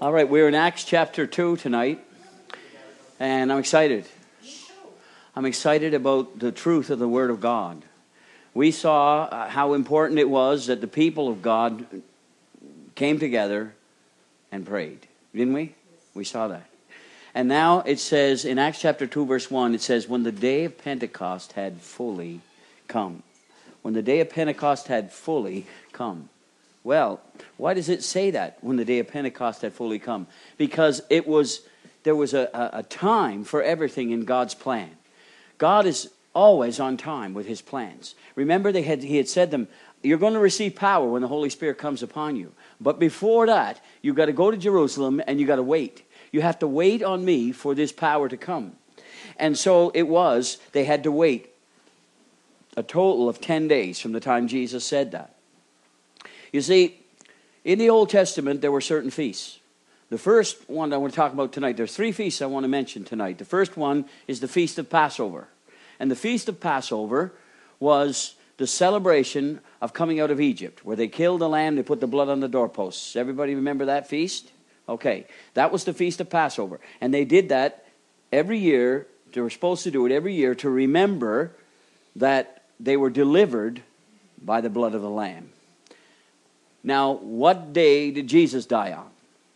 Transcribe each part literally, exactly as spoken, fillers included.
All right, we're in Acts chapter two tonight, and I'm excited. I'm excited about the truth of the Word of God. We saw uh, how important it was that the people of God came together and prayed, didn't we? We saw that. And now it says in Acts chapter two, verse one, it says, when the day of Pentecost had fully come. When the day of Pentecost had fully come. Well, why does it say that, when the day of Pentecost had fully come? Because it was there was a, a, a time for everything in God's plan. God is always on time with his plans. Remember, they had he had said to them, you're going to receive power when the Holy Spirit comes upon you. But before that, you've got to go to Jerusalem and you've got to wait. You have to wait on me for this power to come. And so it was, they had to wait a total of ten days from the time Jesus said that. You see, in the Old Testament, there were certain feasts. The first one I want to talk about tonight, there's three feasts I want to mention tonight. The first one is the Feast of Passover. And the Feast of Passover was the celebration of coming out of Egypt, where they killed a lamb, they put the blood on the doorposts. Everybody remember that feast? Okay, that was the Feast of Passover. And they did that every year. They were supposed to do it every year to remember that they were delivered by the blood of the lamb. Now, what day did Jesus die on?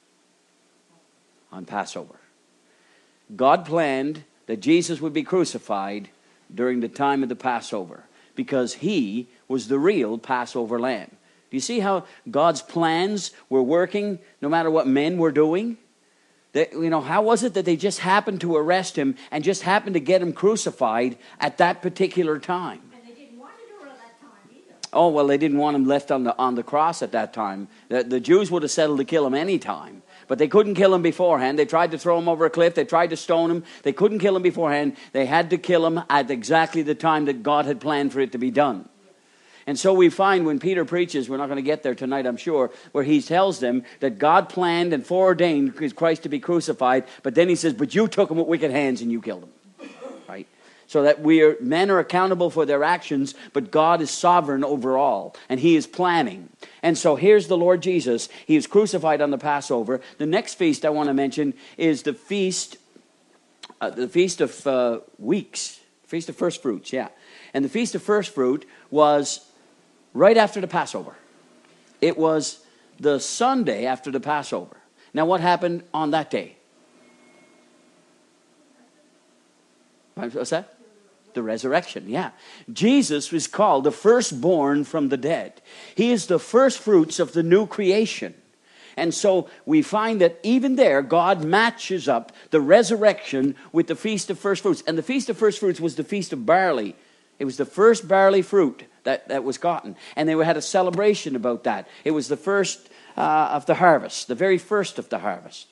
On Passover. God planned that Jesus would be crucified during the time of the Passover because he was the real Passover lamb. Do you see how God's plans were working no matter what men were doing? They, you know, how was it that they just happened to arrest him and just happened to get him crucified at that particular time? Oh, well, they didn't want him left on the on the cross at that time. The, the Jews would have settled to kill him any time. But they couldn't kill him beforehand. They tried to throw him over a cliff. They tried to stone him. They couldn't kill him beforehand. They had to kill him at exactly the time that God had planned for it to be done. And so we find when Peter preaches, we're not going to get there tonight, I'm sure, where he tells them that God planned and foreordained Christ to be crucified. But then he says, but you took him with wicked hands and you killed him. Right? So that we are, men are accountable for their actions, but God is sovereign over all, and he is planning. And so here's the Lord Jesus. He was crucified on the Passover. The next feast I want to mention is the feast, uh, the Feast of uh, Weeks, Feast of First Fruits, yeah. And the Feast of First Fruit was right after the Passover. It was the Sunday after the Passover. Now what happened on that day? What's that? The resurrection, yeah. Jesus was called the firstborn from the dead. He is the first fruits of the new creation. And so we find that even there, God matches up the resurrection with the Feast of First Fruits. And the Feast of First Fruits was the Feast of Barley. It was the first barley fruit that, that was gotten. And they had a celebration about that. It was the first uh, of the harvest, the very first of the harvest.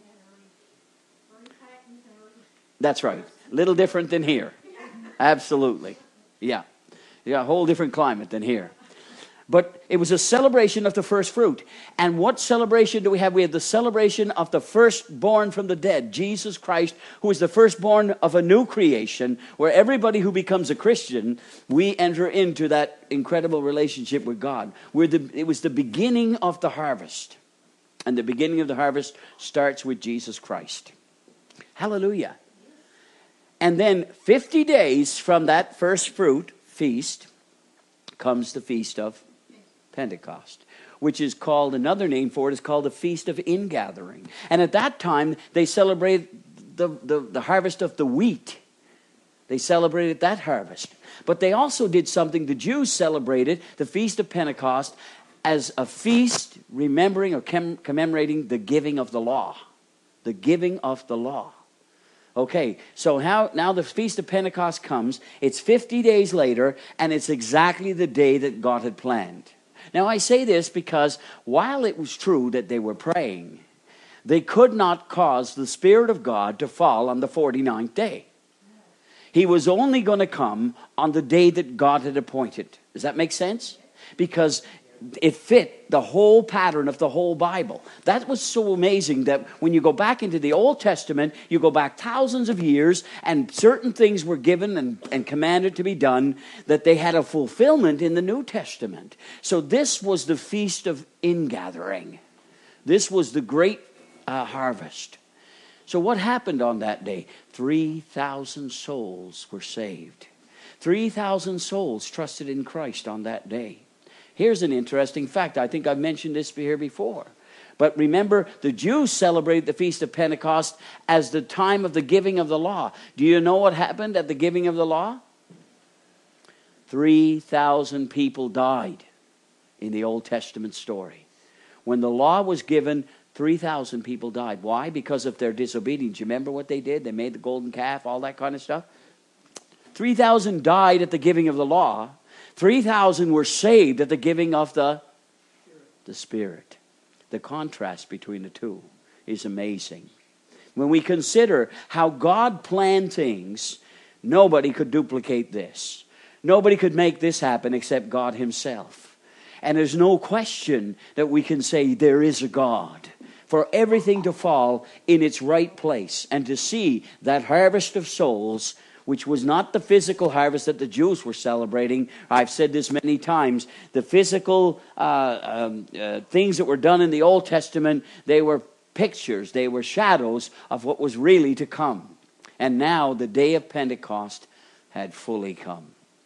That's right. A little different than here. Absolutely. Yeah. Yeah, a whole different climate than here. But it was a celebration of the first fruit. And what celebration do we have? We have the celebration of the firstborn from the dead, Jesus Christ, who is the firstborn of a new creation, where everybody who becomes a Christian, we enter into that incredible relationship with God. We're the, it was the beginning of the harvest. And the beginning of the harvest starts with Jesus Christ. Hallelujah. And then fifty days from that first fruit feast comes the Feast of Pentecost, which is called, another name for it is called the Feast of Ingathering. And at that time, they celebrated the, the, the harvest of the wheat. They celebrated that harvest. But they also did something, the Jews celebrated the Feast of Pentecost as a feast remembering or comm- commemorating the giving of the law. The giving of the law. Okay, so how, now the Feast of Pentecost comes. It's fifty days later, and it's exactly the day that God had planned. Now, I say this because while it was true that they were praying, they could not cause the Spirit of God to fall on the forty-ninth day. He was only going to come on the day that God had appointed. Does that make sense? Because it fit the whole pattern of the whole Bible. That was so amazing that when you go back into the Old Testament, you go back thousands of years, and certain things were given and, and commanded to be done, that they had a fulfillment in the New Testament. So this was the Feast of Ingathering. This was the great uh, harvest. So what happened on that day? three thousand souls were saved. three thousand souls trusted in Christ on that day. Here's an interesting fact. I think I've mentioned this here before. But remember, the Jews celebrate the Feast of Pentecost as the time of the giving of the law. Do you know what happened at the giving of the law? three thousand people died in the Old Testament story. When the law was given, three thousand people died. Why? Because of their disobedience. You remember what they did? They made the golden calf, all that kind of stuff. three thousand died at the giving of the law. three thousand were saved at the giving of the, the Spirit. The contrast between the two is amazing. When we consider how God planned things, nobody could duplicate this. Nobody could make this happen except God himself. And there's no question that we can say there is a God. For everything to fall in its right place and to see that harvest of souls, which was not the physical harvest that the Jews were celebrating. I've said this many times. The physical uh, um, uh, things that were done in the Old Testament, they were pictures, they were shadows of what was really to come. And now the day of Pentecost had fully come.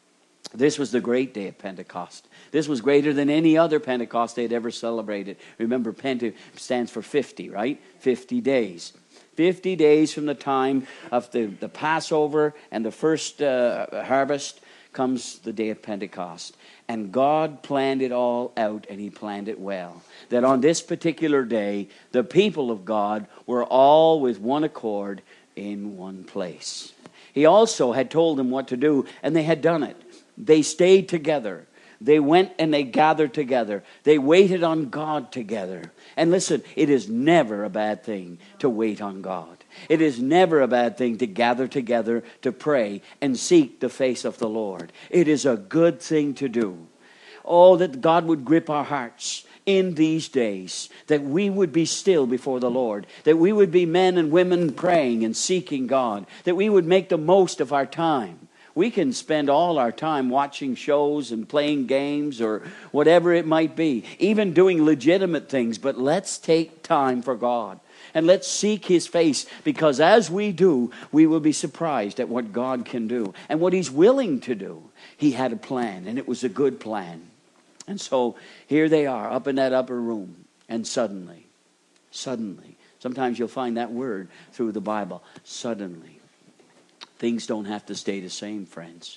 This was the great day of Pentecost. This was greater than any other Pentecost they had ever celebrated. Remember, Pente stands for fifty, right? fifty days. fifty days from the time of the, the Passover and the first uh, harvest comes the day of Pentecost. And God planned it all out, and he planned it well. That on this particular day, the people of God were all with one accord in one place. He also had told them what to do, and they had done it. They stayed together. They went and they gathered together. They waited on God together. And listen, it is never a bad thing to wait on God. It is never a bad thing to gather together to pray and seek the face of the Lord. It is a good thing to do. Oh, that God would grip our hearts in these days, that we would be still before the Lord, that we would be men and women praying and seeking God, that we would make the most of our time. We can spend all our time watching shows and playing games or whatever it might be, even doing legitimate things, but let's take time for God. And let's seek his face, because as we do, we will be surprised at what God can do and what he's willing to do. He had a plan, and it was a good plan. And so here they are up in that upper room, and suddenly, suddenly, sometimes you'll find that word through the Bible, suddenly. Things don't have to stay the same, friends.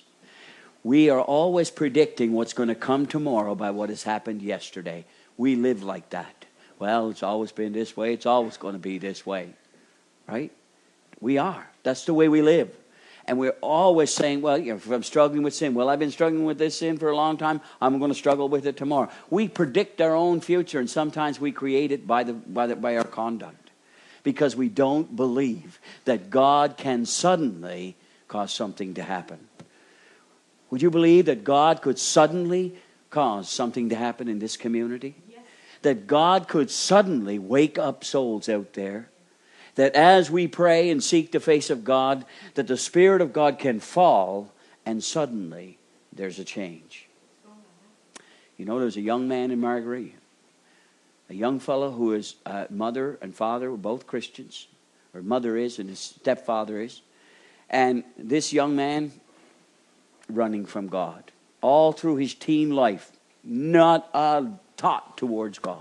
We are always predicting what's going to come tomorrow by what has happened yesterday. We live like that. Well, it's always been this way. It's always going to be this way. Right? We are. That's the way we live. And we're always saying, well, you know, if I'm struggling with sin, well, I've been struggling with this sin for a long time. I'm going to struggle with it tomorrow. We predict our own future, and sometimes we create it by the by the, by our conduct. Because we don't believe that God can suddenly cause something to happen. Would you believe that God could suddenly cause something to happen in this community? Yes. That God could suddenly wake up souls out there. That as we pray and seek the face of God, that the Spirit of God can fall and suddenly there's a change. You know, there's a young man in Marguerite. A young fellow who his uh, mother and father were both Christians. Or mother is and his stepfather is. And this young man running from God. All through his teen life. Not a thought towards God.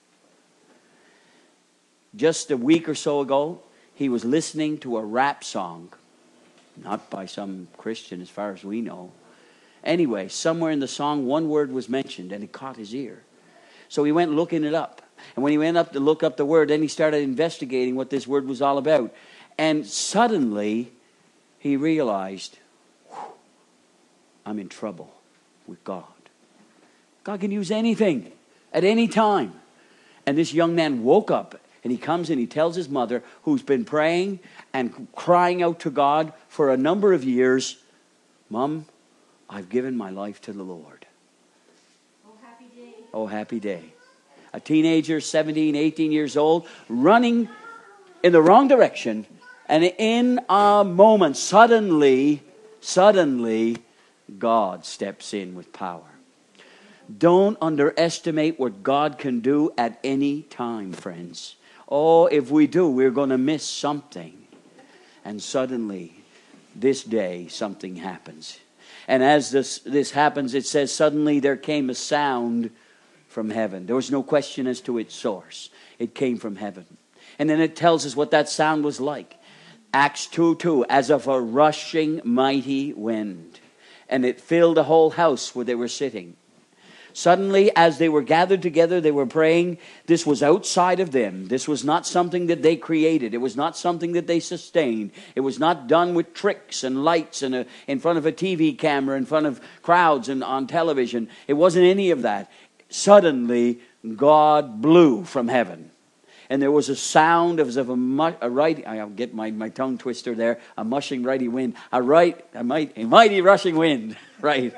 Just a week or so ago, he was listening to a rap song. Not by some Christian as far as we know. Anyway, somewhere in the song one word was mentioned and it caught his ear. So he went looking it up. And when he went up to look up the word, then he started investigating what this word was all about. And suddenly, he realized, I'm in trouble with God. God can use anything at any time. And this young man woke up and he comes and he tells his mother, who's been praying and crying out to God for a number of years, Mom, I've given my life to the Lord. Oh, happy day. Oh, happy day. A teenager, seventeen, eighteen years old, running in the wrong direction. And in a moment, suddenly, suddenly, God steps in with power. Don't underestimate what God can do at any time, friends. Oh, if we do, we're going to miss something. And suddenly, this day, something happens. And as this, this happens, it says, suddenly there came a sound from heaven. There was no question as to its source. It came from heaven. And then it tells us what that sound was like. Acts two two, as of a rushing mighty wind. And it filled the whole house where they were sitting. Suddenly, as they were gathered together, they were praying. This was outside of them. This was not something that they created. It was not something that they sustained. It was not done with tricks and lights and a, in front of a T V camera, in front of crowds and on television. It wasn't any of that. Suddenly, God blew from heaven. And there was a sound as of a, mu- a right, I'll get my, my tongue twister there, a mushing mighty wind, a right, a mighty, a mighty rushing wind, right.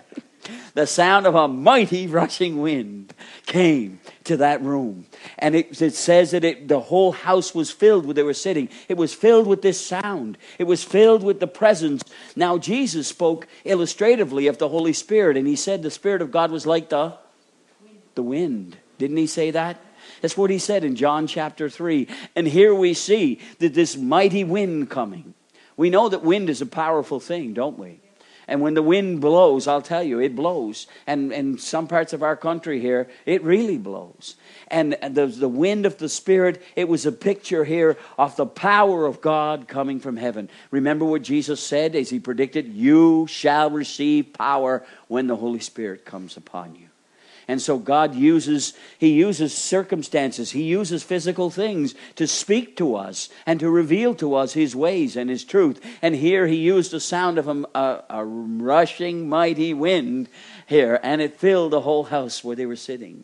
The sound of a mighty rushing wind came to that room. And it, it says that it, the whole house was filled where they were sitting. It was filled with this sound. It was filled with the presence. Now Jesus spoke illustratively of the Holy Spirit. And he said the Spirit of God was like the, the wind. Didn't he say that? That's what he said in John chapter three. And here we see that this mighty wind coming. We know that wind is a powerful thing, don't we? And when the wind blows, I'll tell you, it blows. And in some parts of our country here, it really blows. And the, the wind of the Spirit, it was a picture here of the power of God coming from heaven. Remember what Jesus said as he predicted, you shall receive power when the Holy Spirit comes upon you. And so God uses, he uses circumstances, he uses physical things to speak to us and to reveal to us his ways and his truth. And here he used the sound of a, a, a rushing mighty wind here, and it filled the whole house where they were sitting.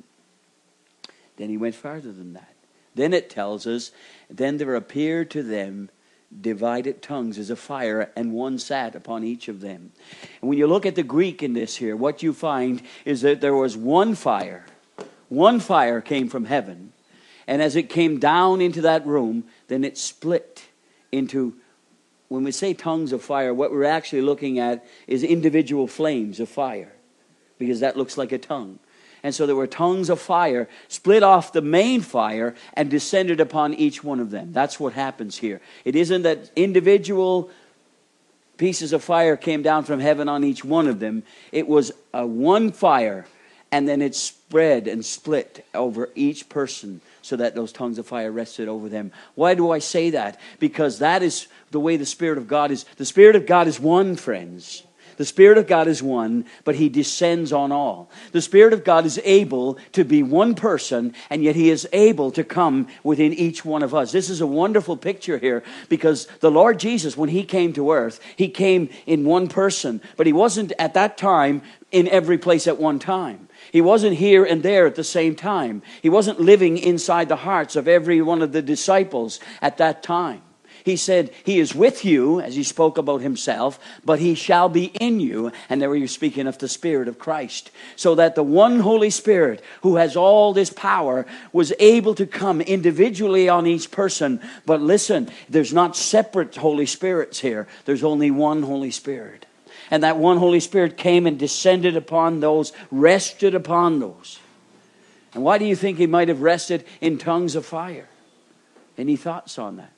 Then he went farther than that. Then it tells us, then there appeared to them divided tongues as a fire, and one sat upon each of them. And when you look at the Greek in this here, what you find is that there was one fire. One fire came from heaven. And as it came down into that room, then it split into, when we say tongues of fire, what we're actually looking at is individual flames of fire. Because that looks like a tongue. And so there were tongues of fire split off the main fire and descended upon each one of them. That's what happens here. It isn't that individual pieces of fire came down from heaven on each one of them. It was a one fire, and then it spread and split over each person so that those tongues of fire rested over them. Why do I say that? Because that is the way the Spirit of God is. The Spirit of God is one, friends. The Spirit of God is one, but he descends on all. The Spirit of God is able to be one person, and yet he is able to come within each one of us. This is a wonderful picture here, because the Lord Jesus, when he came to earth, he came in one person, but he wasn't at that time in every place at one time. He wasn't here and there at the same time. He wasn't living inside the hearts of every one of the disciples at that time. He said, he is with you, as he spoke about himself, but he shall be in you. And there you're speaking of the Spirit of Christ. So that the one Holy Spirit, who has all this power, was able to come individually on each person. But listen, there's not separate Holy Spirits here. There's only one Holy Spirit. And that one Holy Spirit came and descended upon those, rested upon those. And why do you think he might have rested in tongues of fire? Any thoughts on that?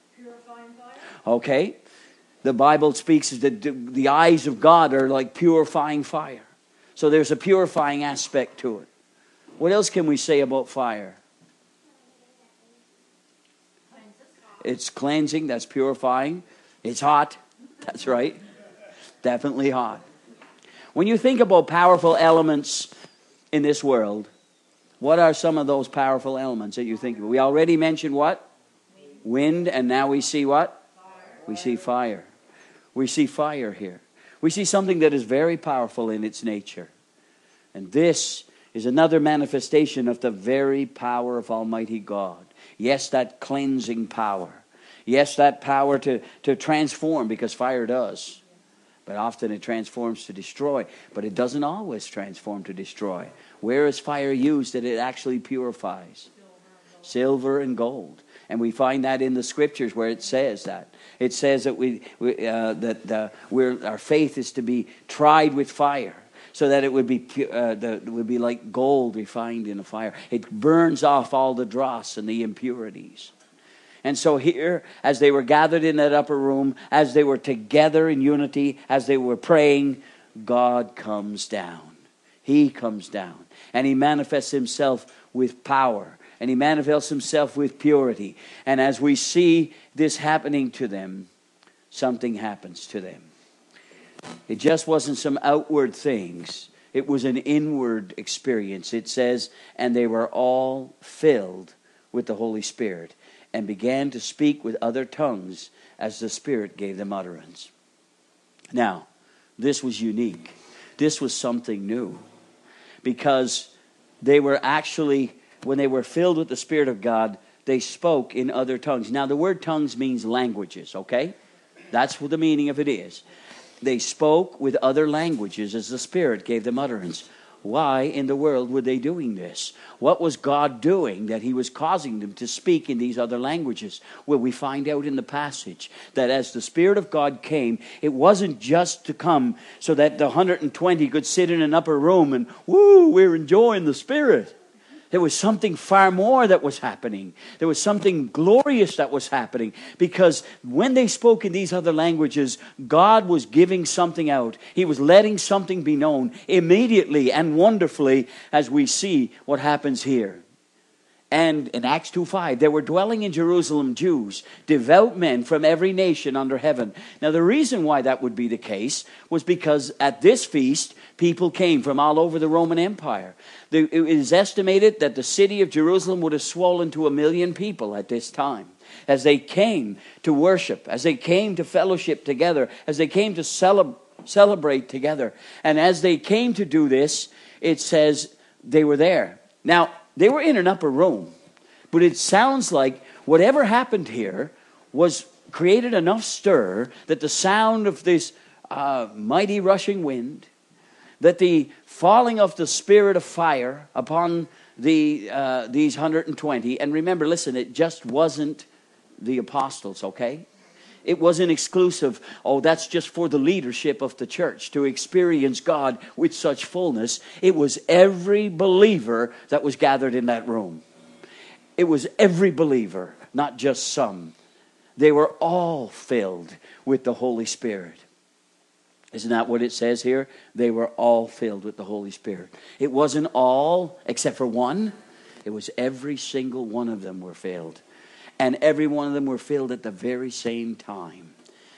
Okay, the Bible speaks that the eyes of God are like purifying fire. So there's a purifying aspect to it. What else can we say about fire? It's cleansing, that's purifying. It's hot, that's right. Definitely hot. When you think about powerful elements in this world, what are some of those powerful elements that you think of? We already mentioned what? Wind, and now we see what? We see fire. We see fire here. We see something that is very powerful in its nature. And this is another manifestation of the very power of Almighty God. Yes, that cleansing power. Yes, that power to, to transform, because fire does. But often it transforms to destroy. But it doesn't always transform to destroy. Where is fire used that it actually purifies? Silver and gold. And we find that in the scriptures where it says that. It says that we, we uh, that uh, we're, our faith is to be tried with fire. so that it would be pu- uh, the, it would be like gold refined in a fire. It burns off all the dross and the impurities. And so here, as they were gathered in that upper room, as they were together in unity, as they were praying, God comes down. He comes down. And he manifests himself with power. And he manifests himself with purity. And as we see this happening to them, something happens to them. It just wasn't some outward things. It was an inward experience. It says, and they were all filled with the Holy Spirit, and began to speak with other tongues as the Spirit gave them utterance. Now, this was unique. This was something new. Because they were actually, when they were filled with the Spirit of God, they spoke in other tongues. Now, the word tongues means languages, okay? That's what the meaning of it is. They spoke with other languages as the Spirit gave them utterance. Why in the world were they doing this? What was God doing that he was causing them to speak in these other languages? Well, we find out in the passage that as the Spirit of God came, it wasn't just to come so that the one hundred twenty could sit in an upper room and, woo, we're enjoying the Spirit. There was something far more that was happening. There was something glorious that was happening. Because when they spoke in these other languages, God was giving something out. He was letting something be known immediately and wonderfully, as we see what happens here. And in Acts two five, there were dwelling in Jerusalem Jews, devout men from every nation under heaven. Now the reason why that would be the case was because at this feast, people came from all over the Roman Empire. It is estimated that the city of Jerusalem would have swollen to a million people at this time. As they came to worship, as they came to fellowship together, as they came to celeb- celebrate together. And as they came to do this, it says they were there. Now, they were in an upper room, but it sounds like whatever happened here was created enough stir that the sound of this uh, mighty rushing wind, that the falling of the Spirit of fire upon the uh, these one hundred twenty, and remember, listen, it just wasn't the apostles, okay? It wasn't exclusive, oh, that's just for the leadership of the church to experience God with such fullness. It was every believer that was gathered in that room. It was every believer, not just some. They were all filled with the Holy Spirit. Isn't that what it says here? They were all filled with the Holy Spirit. It wasn't all except for one. It was every single one of them were filled. And every one of them were filled at the very same time.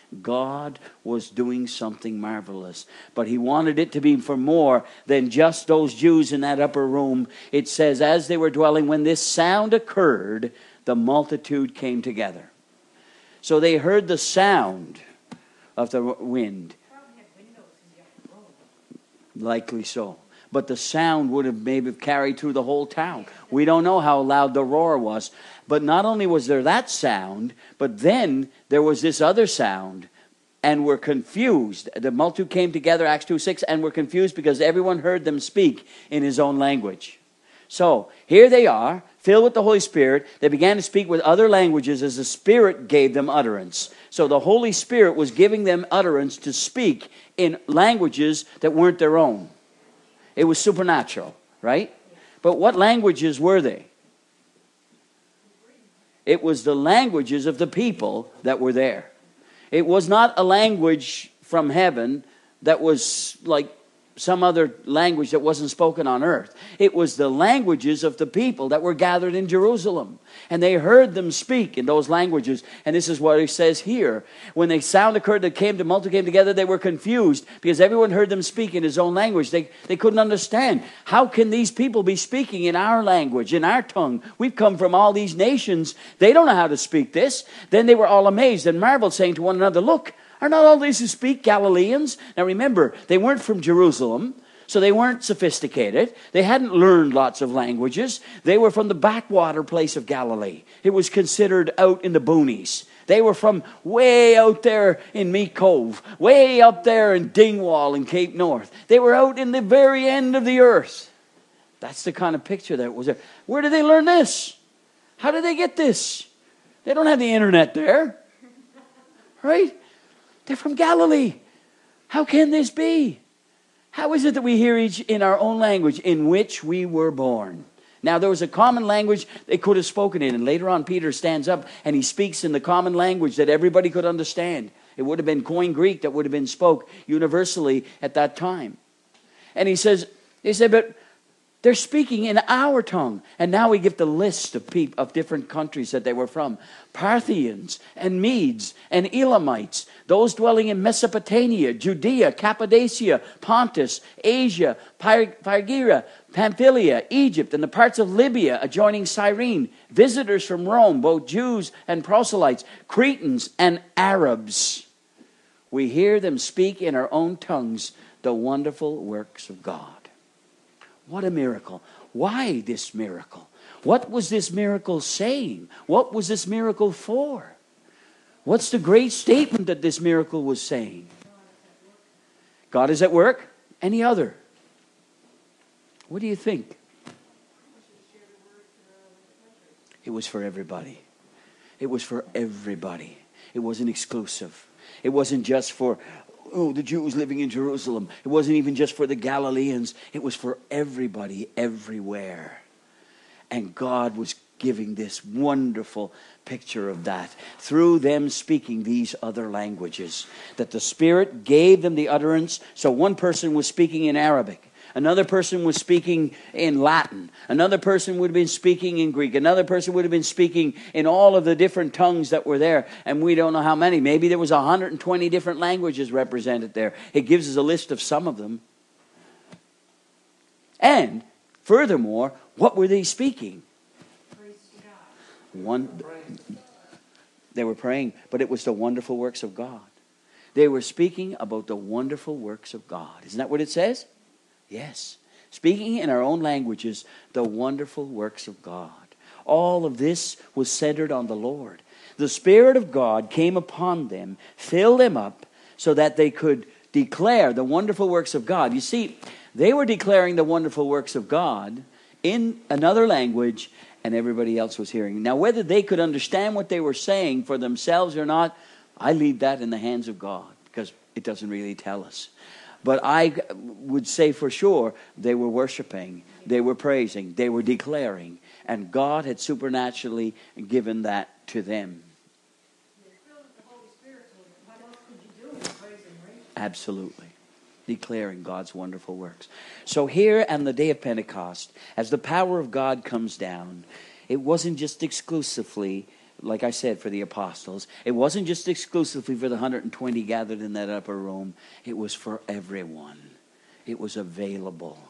God was doing something marvelous. But he wanted it to be for more than just those Jews in that upper room. It says, as they were dwelling, when this sound occurred, the multitude came together. So they heard the sound of the wind. Likely so. But the sound would have maybe carried through the whole town. We don't know how loud the roar was. But not only was there that sound, but then there was this other sound. And were confused. The multitude came together, Acts two six, and were confused because everyone heard them speak in his own language. So here they are, filled with the Holy Spirit. They began to speak with other languages as the Spirit gave them utterance. So the Holy Spirit was giving them utterance to speak in languages that weren't their own. It was supernatural, right? But what languages were they? It was the languages of the people that were there. It was not a language from heaven that was like some other language that wasn't spoken on earth. It was the languages of the people that were gathered in Jerusalem. And they heard them speak in those languages. And this is what it says here. When the sound occurred that came to multitude came together, they were confused because everyone heard them speak in his own language. They, they couldn't understand. How can these people be speaking in our language, in our tongue? We've come from all these nations. They don't know how to speak this. Then they were all amazed and marveled, saying to one another, look, are not all these who speak Galileans? Now remember, they weren't from Jerusalem, so they weren't sophisticated. They hadn't learned lots of languages. They were from the backwater place of Galilee. It was considered out in the boonies. They were from way out there in Meat Cove, way up there in Dingwall and Cape North. They were out in the very end of the earth. That's the kind of picture that was there. Where did they learn this? How did they get this? They don't have the internet there, right? They're from Galilee. How can this be? How is it that we hear each in our own language in which we were born? Now, there was a common language they could have spoken in. And later on, Peter stands up and he speaks in the common language that everybody could understand. It would have been Koine Greek that would have been spoke universally at that time. And he says, he said, but they're speaking in our tongue. And now we give the list of people of different countries that they were from. Parthians and Medes and Elamites, those dwelling in Mesopotamia, Judea, Cappadocia, Pontus, Asia, Phrygia, Pamphylia, Egypt, and the parts of Libya adjoining Cyrene, visitors from Rome, both Jews and proselytes, Cretans and Arabs. We hear them speak in our own tongues the wonderful works of God. What a miracle. Why this miracle? What was this miracle saying? What was this miracle for? What's the great statement that this miracle was saying? God is at work. Any other? What do you think? It was for everybody. It was for everybody. It wasn't exclusive. It wasn't just for, oh, the Jews living in Jerusalem. It wasn't even just for the Galileans. It was for everybody, everywhere. And God was giving this wonderful picture of that through them speaking these other languages. That the Spirit gave them the utterance. So one person was speaking in Arabic. Another person was speaking in Latin. Another person would have been speaking in Greek. Another person would have been speaking in all of the different tongues that were there. And we don't know how many. Maybe there was one hundred twenty different languages represented there. It gives us a list of some of them. And furthermore, what were they speaking? Praise God. One, they were praying, but it was the wonderful works of God. They were speaking about the wonderful works of God. Isn't that what it says? Yes. Speaking in our own languages, the wonderful works of God. All of this was centered on the Lord. The Spirit of God came upon them, filled them up, so that they could declare the wonderful works of God. You see, they were declaring the wonderful works of God in another language, and everybody else was hearing. Now, whether they could understand what they were saying for themselves or not, I leave that in the hands of God, because it doesn't really tell us. But I would say for sure they were worshiping, they were praising, they were declaring. And God had supernaturally given that to them. Absolutely. Declaring God's wonderful works. So here on the day of Pentecost, as the power of God comes down, it wasn't just exclusively, like I said, for the apostles. It wasn't just exclusively for the one hundred twenty gathered in that upper room. It was for everyone. It was available.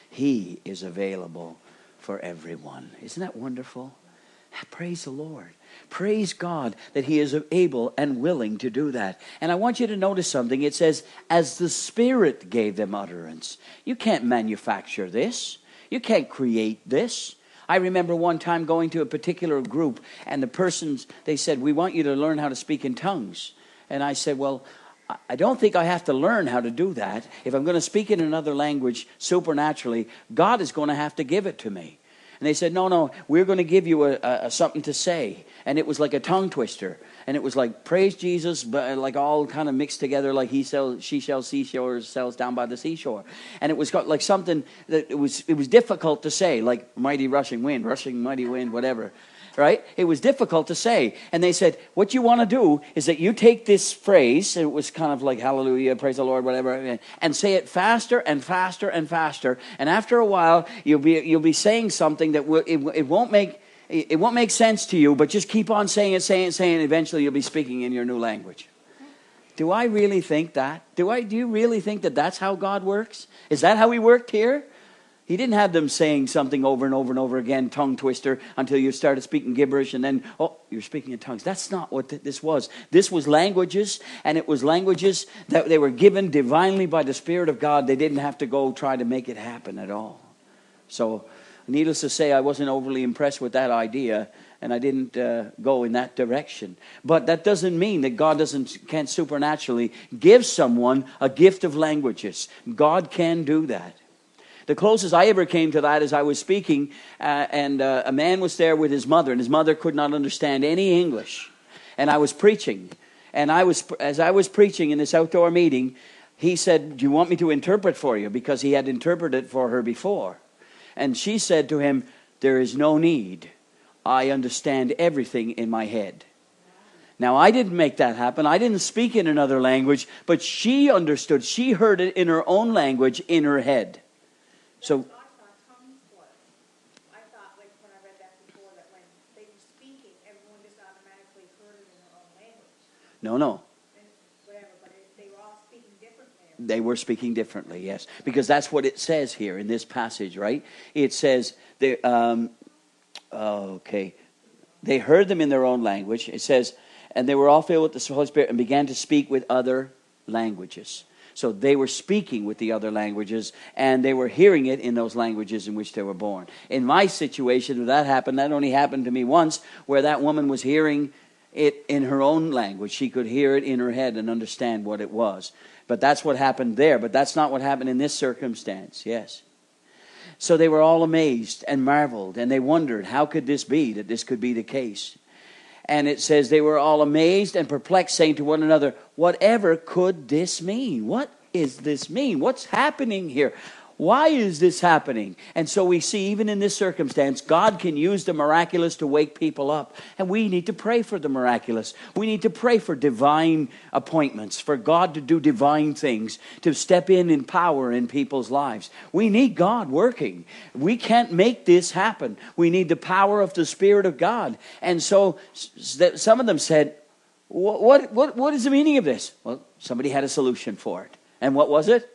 He is available for everyone. Isn't that wonderful? Praise the Lord. Praise God that He is able and willing to do that. And I want you to notice something. It says, as the Spirit gave them utterance. You can't manufacture this. You can't create this. I remember one time going to a particular group, and the persons, they said, we want you to learn how to speak in tongues. And I said, well, I don't think I have to learn how to do that. If I'm going to speak in another language supernaturally, God is going to have to give it to me. And they said, no, no, we're going to give you a, a, something to say. And it was like a tongue twister. And it was like, praise Jesus, but like all kind of mixed together, like he sells, she sells seashores, sells down by the seashore. And it was got like something that it was, it was difficult to say, like mighty rushing wind, rushing mighty wind, whatever. Right? It was difficult to say. And they said, what you want to do is that you take this phrase, and it was kind of like hallelujah, praise the Lord, whatever, and say it faster and faster and faster. And after a while, you'll be you'll be saying something that will, it, it won't make it won't make sense to you, but just keep on saying it, saying it, saying it, and eventually you'll be speaking in your new language. Do I really think that? Do I? Do you really think that that's how God works? Is that how He worked here? He didn't have them saying something over and over and over again, tongue twister, until you started speaking gibberish and then, oh, you're speaking in tongues. That's not what th- this was. This was languages, and it was languages that they were given divinely by the Spirit of God. They didn't have to go try to make it happen at all. So, needless to say, I wasn't overly impressed with that idea, and I didn't uh, go in that direction. But that doesn't mean that God doesn't can't supernaturally give someone a gift of languages. God can do that. The closest I ever came to that is I was speaking, uh, and uh, a man was there with his mother, and his mother could not understand any English. And I was preaching, and I was as I was preaching in this outdoor meeting, he said, do you want me to interpret for you? Because he had interpreted for her before. And she said to him, there is no need. I understand everything in my head. Now, I didn't make that happen. I didn't speak in another language, but she understood. She heard it in her own language in her head. So, I thought tongues was. I thought, like, when I read that before, that when they were speaking, everyone just automatically heard it in their own language. no, no. And whatever, but it, they were all speaking differently. They were speaking differently, yes. Because that's what it says here in this passage, right? It says, they, um, okay, they heard them in their own language. It says, and they were all filled with the Holy Spirit and began to speak with other languages. So they were speaking with the other languages, and they were hearing it in those languages in which they were born. In my situation, when that happened, that only happened to me once, where that woman was hearing it in her own language. She could hear it in her head and understand what it was. But that's what happened there. But that's not what happened in this circumstance. Yes. So they were all amazed and marveled, and they wondered, how could this be, that this could be the case? And it says they were all amazed and perplexed, saying to one another, whatever could this mean? What is this mean? What's happening here? Why is this happening? And so we see, even in this circumstance, God can use the miraculous to wake people up. And we need to pray for the miraculous. We need to pray for divine appointments, for God to do divine things, to step in in power in people's lives. We need God working. We can't make this happen. We need the power of the Spirit of God. And so some of them said, what, what, what is the meaning of this? Well, somebody had a solution for it. And what was it?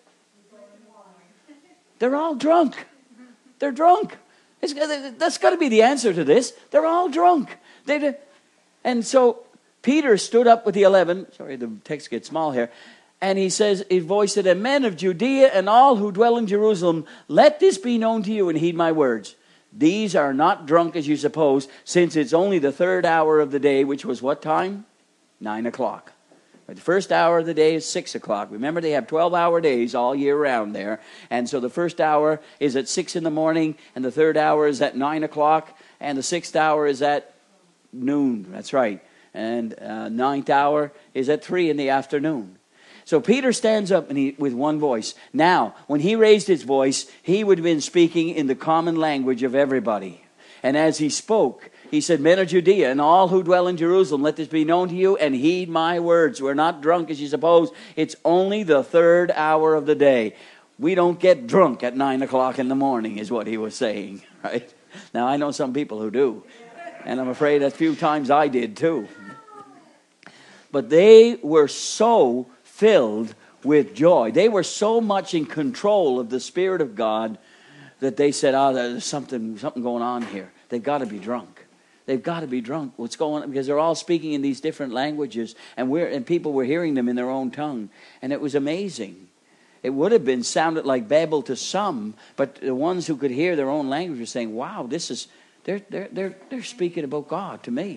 They're all drunk. They're drunk. It's, that's got to be the answer to this. They're all drunk. They, and so Peter stood up with the eleven. Sorry, the text gets small here. And he says, he voiced it, men of Judea and all who dwell in Jerusalem, let this be known to you and heed my words. These are not drunk as you suppose, since it's only the third hour of the day, which was what time? Nine o'clock. The first hour of the day is six o'clock. Remember, they have twelve-hour days all year round there. And so the first hour is at six in the morning, and the third hour is at nine o'clock, and the sixth hour is at noon. That's right. And uh, ninth hour is at three in the afternoon. So Peter stands up and he, with one voice. Now, when he raised his voice, he would have been speaking in the common language of everybody. And as he spoke, he said, men of Judea and all who dwell in Jerusalem, let this be known to you and heed my words. We're not drunk as you suppose. It's only the third hour of the day. We don't get drunk at nine o'clock in the morning is what he was saying, right? Now, I know some people who do. And I'm afraid a few times I did too. But they were so filled with joy. They were so much in control of the Spirit of God that they said, oh, there's something, something going on here. They've got to be drunk. They've got to be drunk. What's going on? Because they're all speaking in these different languages, and we're and people were hearing them in their own tongue, and it was amazing. It would have been sounded like Babel to some, but the ones who could hear their own language were saying, "Wow, this is they're they're they're they're speaking about God to me."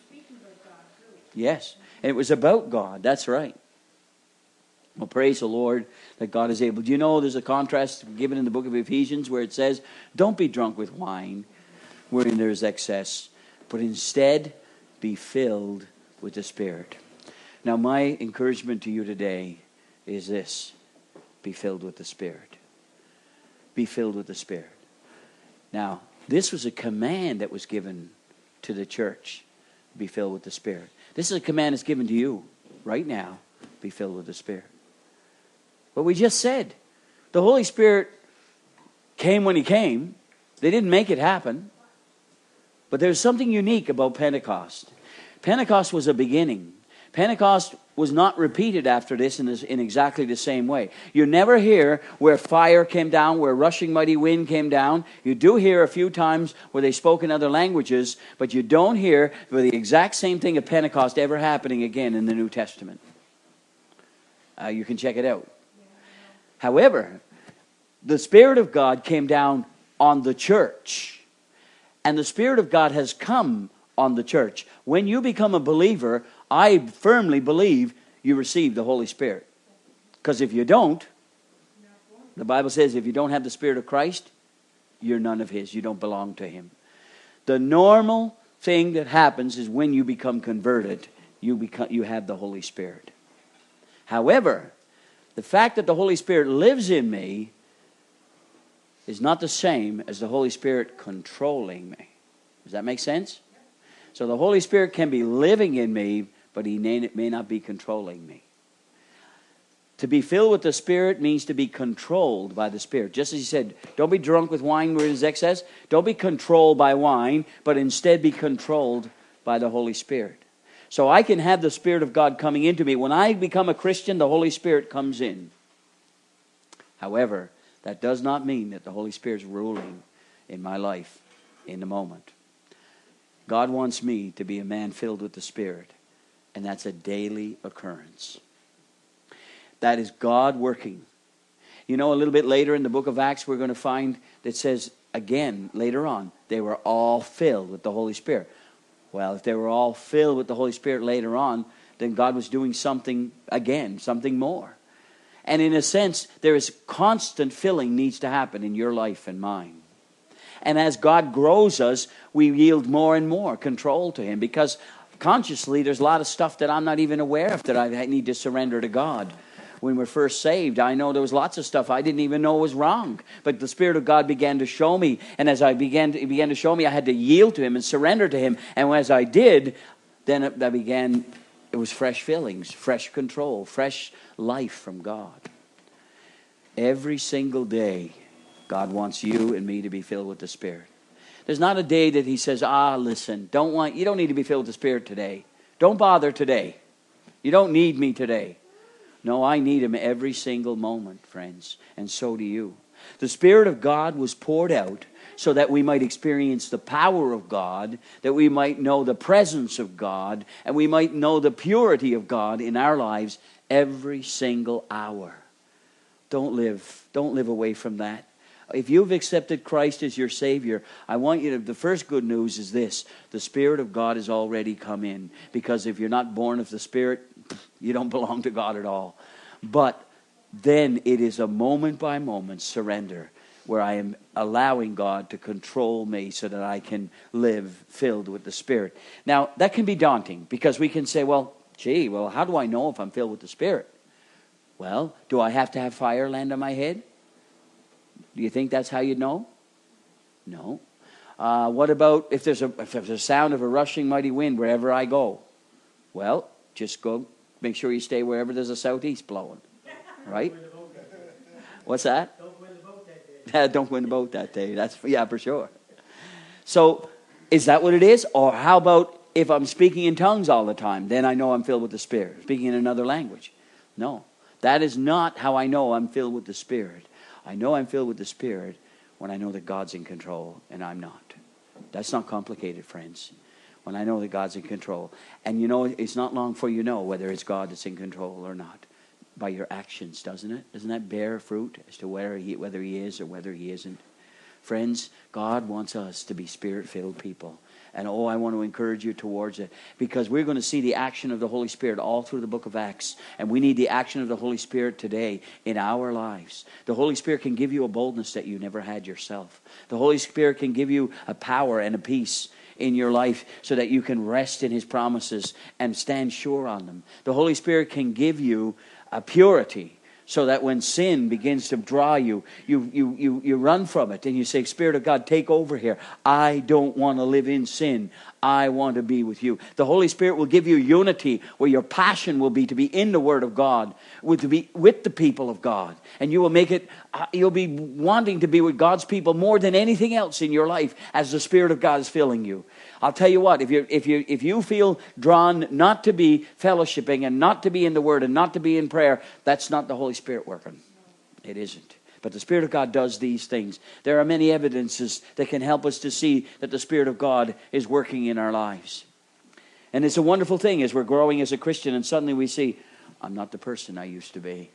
Yes, and it was about God. That's right. Well, praise the Lord that God is able. Do you know there's a contrast given in the book of Ephesians where it says, "Don't be drunk with wine, wherein there is excess, but instead be filled with the Spirit." Now, my encouragement to you today is this: be filled with the Spirit. Be filled with the Spirit. Now, this was a command that was given to the church. Be filled with the Spirit. This is a command that's given to you right now. Be filled with the Spirit. But we just said, the Holy Spirit came when He came. They didn't make it happen. But there's something unique about Pentecost. Pentecost was a beginning. Pentecost was not repeated after this in, this in exactly the same way. You never hear where fire came down, where rushing mighty wind came down. You do hear a few times where they spoke in other languages, but you don't hear the exact same thing of Pentecost ever happening again in the New Testament. Uh, you can check it out. However, the Spirit of God came down on the church. And the Spirit of God has come on the church. When you become a believer, I firmly believe you receive the Holy Spirit. Because if you don't, the Bible says if you don't have the Spirit of Christ, you're none of His. You don't belong to Him. The normal thing that happens is when you become converted, you become, you have the Holy Spirit. However, The fact that the Holy Spirit lives in me is not the same as the Holy Spirit controlling me. Does that make sense? So the Holy Spirit can be living in me, but He may not be controlling me. To be filled with the Spirit means to be controlled by the Spirit. Just as He said, don't be drunk with wine where it is excess. Don't be controlled by wine, but instead be controlled by the Holy Spirit. So I can have the Spirit of God coming into me. When I become a Christian, the Holy Spirit comes in. However, that does not mean that the Holy Spirit is ruling in my life in the moment. God wants me to be a man filled with the Spirit, and that's a daily occurrence. That is God working. You know, a little bit later in the book of Acts, we're going to find that says, again, later on, they were all filled with the Holy Spirit. Well, if they were all filled with the Holy Spirit later on, then God was doing something again, something more. And in a sense, there is constant filling needs to happen in your life and mine. And as God grows us, we yield more and more control to Him, because consciously there's a lot of stuff that I'm not even aware of that I need to surrender to God. When we're first saved, I know there was lots of stuff I didn't even know was wrong. But the Spirit of God began to show me. And as I began to, He began to show me, I had to yield to Him and surrender to Him. And as I did, then it, I began, it was fresh fillings, fresh control, fresh life from God. Every single day, God wants you and me to be filled with the Spirit. There's not a day that He says, ah, listen, don't want, you don't need to be filled with the Spirit today. Don't bother today. You don't need me today. No, I need Him every single moment, friends, and so do you. The Spirit of God was poured out so that we might experience the power of God, that we might know the presence of God, and we might know the purity of God in our lives every single hour. Don't live, don't live away from that. If you've accepted Christ as your Savior, I want you to, the first good news is this: the Spirit of God has already come in. Because if you're not born of the Spirit, you don't belong to God at all. But then it is a moment by moment surrender where I am allowing God to control me so that I can live filled with the Spirit. Now, that can be daunting, because we can say, well, gee, well, how do I know if I'm filled with the Spirit? Well, do I have to have fire land on my head? Do you think that's how you know? No. Uh, what about if there's a if there's a sound of a rushing mighty wind wherever I go? Well, just go. Make sure you stay wherever there's a southeast blowing, right? What's that? Don't win the boat that day. Don't win the boat that day. That's yeah, for sure. So, is that what it is? Or how about if I'm speaking in tongues all the time? Then I know I'm filled with the Spirit. Speaking in another language. No, that is not how I know I'm filled with the Spirit. I know I'm filled with the Spirit when I know that God's in control and I'm not. That's not complicated, friends. When I know that God's in control. And you know, it's not long before you know whether it's God that's in control or not. By your actions, doesn't it? Doesn't that bear fruit as to whether he, whether he is or whether he isn't? Friends, God wants us to be Spirit-filled people. And oh, I want to encourage you towards it, because we're going to see the action of the Holy Spirit all through the book of Acts. And we need the action of the Holy Spirit today in our lives. The Holy Spirit can give you a boldness that you never had yourself. The Holy Spirit can give you a power and a peace in your life so that you can rest in His promises and stand sure on them. The Holy Spirit can give you a purity so that when sin begins to draw you, you, you, you, you run from it and you say, Spirit of God, take over here. I don't want to live in sin. I want to be with you. The Holy Spirit will give you unity where your passion will be to be in the Word of God, with to be with the people of God. And you will make it, uh, you'll be wanting to be with God's people more than anything else in your life as the Spirit of God is filling you. I'll tell you what, if you if you if you feel drawn not to be fellowshipping and not to be in the Word and not to be in prayer, that's not the Holy Spirit working. It isn't. But the Spirit of God does these things. There are many evidences that can help us to see that the Spirit of God is working in our lives. And it's a wonderful thing as we're growing as a Christian and suddenly we see, I'm not the person I used to be.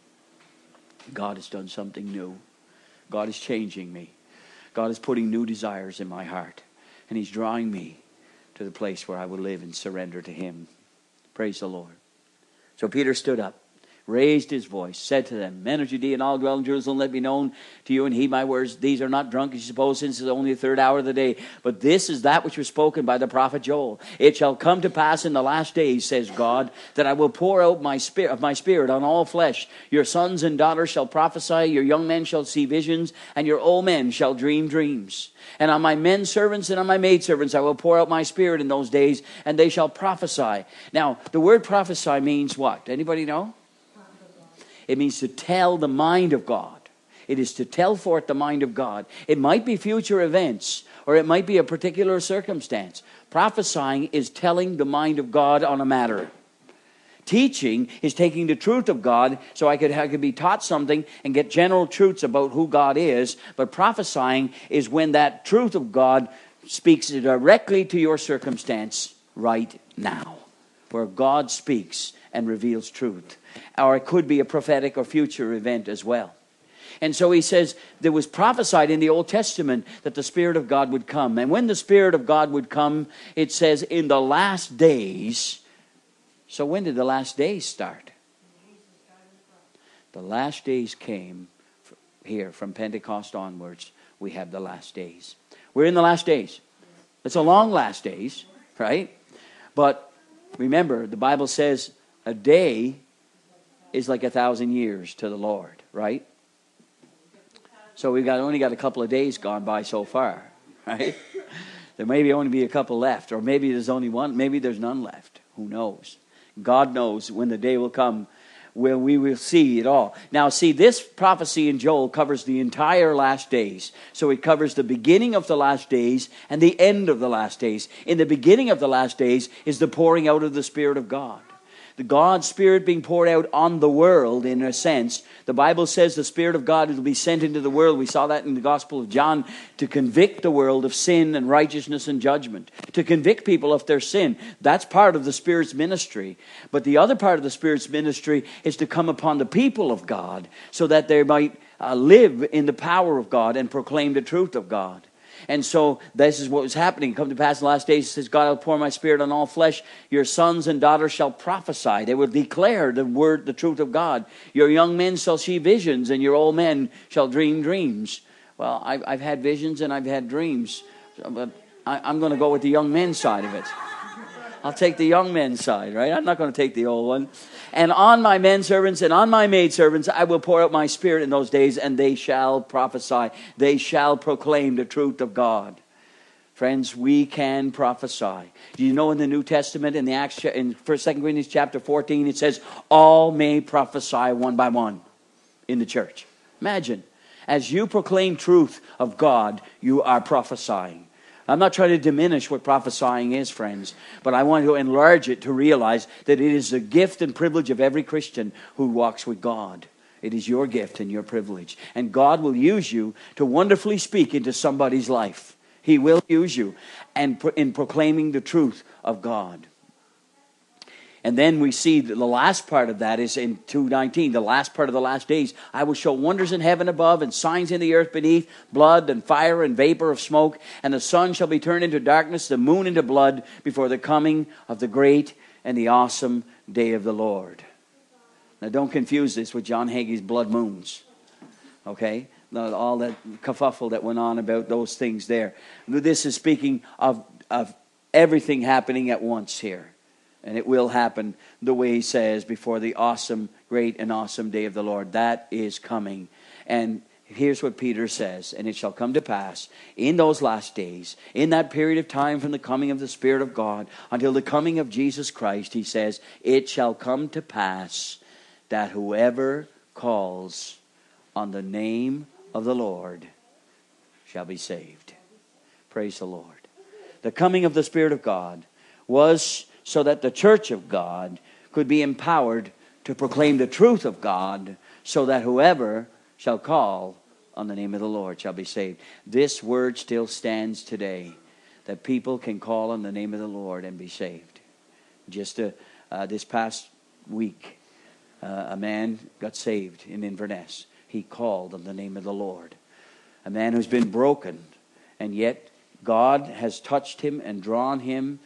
God has done something new. God is changing me. God is putting new desires in my heart. And He's drawing me to the place where I will live and surrender to Him. Praise the Lord. So Peter stood up, raised his voice, said to them, Men of Judea and all dwell in Jerusalem, let me known to you and heed my words. These are not drunk, as you suppose, since it is only the third hour of the day. But this is that which was spoken by the prophet Joel. It shall come to pass in the last days, says God, that I will pour out my spirit of my spirit on all flesh. Your sons and daughters shall prophesy, your young men shall see visions, and your old men shall dream dreams. And on my men servants and on my maidservants I will pour out my spirit in those days, and they shall prophesy. Now, the word prophesy means what? Anybody know? It means to tell the mind of God. It is to tell forth the mind of God. It might be future events, or it might be a particular circumstance. Prophesying is telling the mind of God on a matter. Teaching is taking the truth of God, so I could, I could be taught something and get general truths about who God is. But prophesying is when that truth of God speaks directly to your circumstance right now, where God speaks and reveals truth. Or it could be a prophetic or future event as well. And so he says there was prophesied in the Old Testament that the Spirit of God would come. And when the Spirit of God would come, it says in the last days. So when did the last days start? The last days came here from Pentecost onwards. We have the last days. We're in the last days. It's a long last days, right? But remember, the Bible says a day is like a thousand years to the Lord, right? So we've got only got a couple of days gone by so far, right? There may only be a couple left, or maybe there's only one, maybe there's none left. Who knows? God knows when the day will come where we will see it all. Now, see, this prophecy in Joel covers the entire last days. So it covers the beginning of the last days and the end of the last days. In the beginning of the last days is the pouring out of the Spirit of God. The God's Spirit being poured out on the world, in a sense. The Bible says the Spirit of God will be sent into the world. We saw that in the Gospel of John, to convict the world of sin and righteousness and judgment. To convict people of their sin. That's part of the Spirit's ministry. But the other part of the Spirit's ministry is to come upon the people of God, so that they might uh, live in the power of God and proclaim the truth of God. And so this is what was happening. Come to pass in the last days, it says, God will pour my Spirit on all flesh. Your sons and daughters shall prophesy. They will declare the word, the truth of God. Your young men shall see visions, and your old men shall dream dreams. Well, I've, I've had visions and I've had dreams. But I, I'm going to go with the young men's side of it. I'll take the young men's side, right? I'm not going to take the old one. And on my men servants and on my maid servants I will pour out my Spirit in those days, and they shall prophesy. They shall proclaim the truth of God. Friends, we can prophesy. Do you know in the New Testament, in the Acts, in First, Second Corinthians chapter fourteen, it says, all may prophesy one by one in the church. Imagine, as you proclaim truth of God, you are prophesying. I'm not trying to diminish what prophesying is, friends, but I want to enlarge it to realize that it is the gift and privilege of every Christian who walks with God. It is your gift and your privilege. And God will use you to wonderfully speak into somebody's life. He will use you and in proclaiming the truth of God. And then we see the last part of that is in two nineteen, the last part of the last days. I will show wonders in heaven above and signs in the earth beneath, blood and fire and vapor of smoke. And the sun shall be turned into darkness, the moon into blood, before the coming of the great and the awesome day of the Lord. Now don't confuse this with John Hagee's blood moons. Okay? Now, all that kerfuffle that went on about those things there. This is speaking of, of everything happening at once here. And it will happen the way he says, before the awesome, great and awesome day of the Lord. That is coming. And here's what Peter says. And it shall come to pass in those last days, in that period of time from the coming of the Spirit of God until the coming of Jesus Christ, he says, it shall come to pass that whoever calls on the name of the Lord shall be saved. Praise the Lord. The coming of the Spirit of God was so that the church of God could be empowered to proclaim the truth of God, so that whoever shall call on the name of the Lord shall be saved. This word still stands today, that people can call on the name of the Lord and be saved. Just uh, uh, this past week, uh, a man got saved in Inverness. He called on the name of the Lord. A man who's been broken, and yet God has touched him and drawn him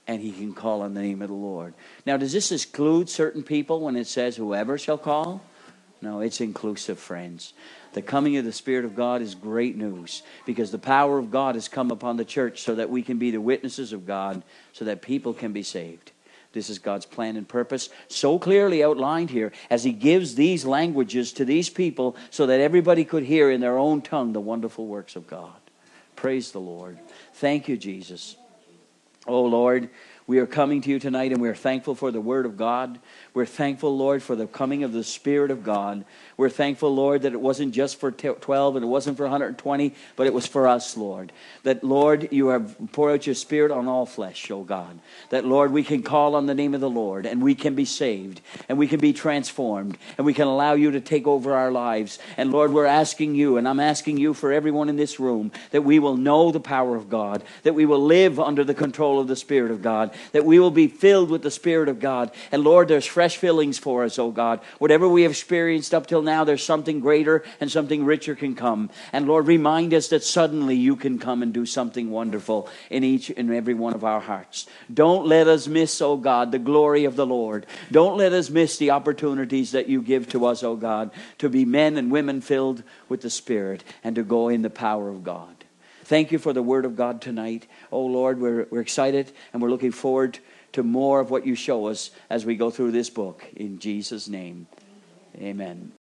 and he can call on the name of the Lord. Now, does this exclude certain people when it says whoever shall call? No, it's inclusive, friends. The coming of the Spirit of God is great news, because the power of God has come upon the church so that we can be the witnesses of God, so that people can be saved. This is God's plan and purpose, so clearly outlined here as he gives these languages to these people so that everybody could hear in their own tongue the wonderful works of God. Praise the Lord. Thank you, Jesus. Oh, Lord, we are coming to you tonight, and we're thankful for the Word of God. We're thankful, Lord, for the coming of the Spirit of God. We're thankful, Lord, that it wasn't just for twelve and it wasn't for one hundred twenty, but it was for us, Lord. That, Lord, you have poured out your Spirit on all flesh, oh God. That, Lord, we can call on the name of the Lord, and we can be saved, and we can be transformed, and we can allow you to take over our lives. And, Lord, we're asking you, and I'm asking you for everyone in this room, that we will know the power of God, that we will live under the control of the Spirit of God, that we will be filled with the Spirit of God. And, Lord, there's fresh fillings for us, oh God. Whatever we have experienced up till now, there's something greater and something richer can come. And Lord, remind us that suddenly you can come and do something wonderful in each and every one of our hearts. Don't let us miss, oh God, the glory of the Lord. Don't let us miss the opportunities that you give to us, oh God, to be men and women filled with the Spirit and to go in the power of God. Thank you for the Word of God tonight. Oh Lord, we're, we're excited, and we're looking forward to more of what you show us as we go through this book. In Jesus' name, amen.